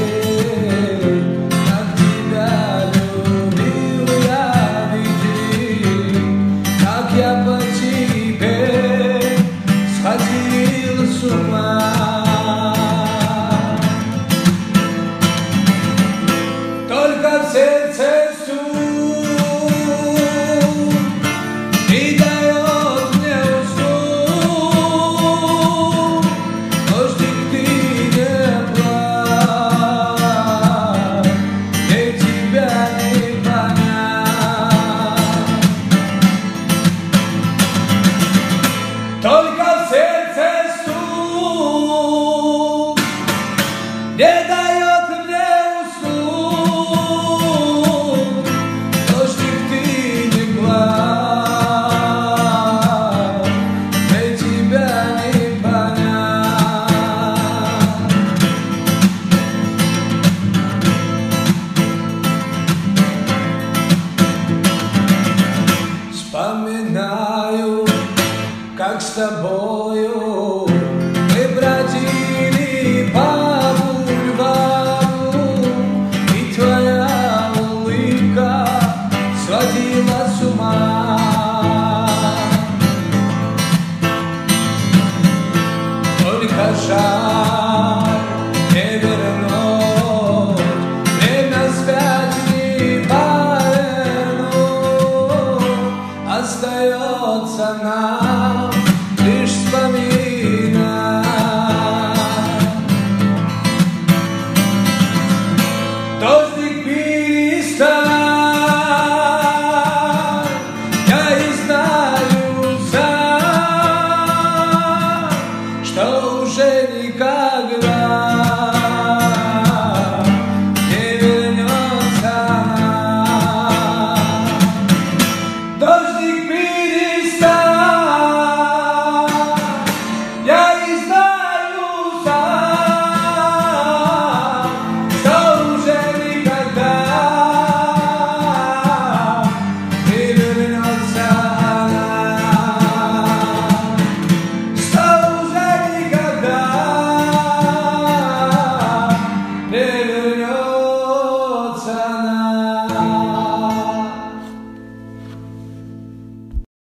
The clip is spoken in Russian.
как тебя любил я, види, как я по тебе сходил с ума. Только в сердце стук и дает мне уснуть. Дождик, ты не плачь, мне тебя не понять. Только в сердце стук не дает